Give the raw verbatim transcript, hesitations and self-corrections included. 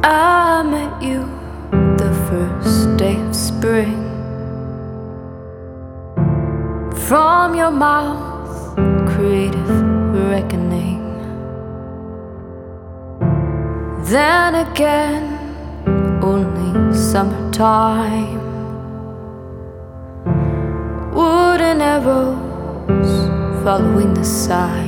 I met you the first day of spring. From your mouth, creative reckoning. Then again, only summertime. Wooden arrows following the sign.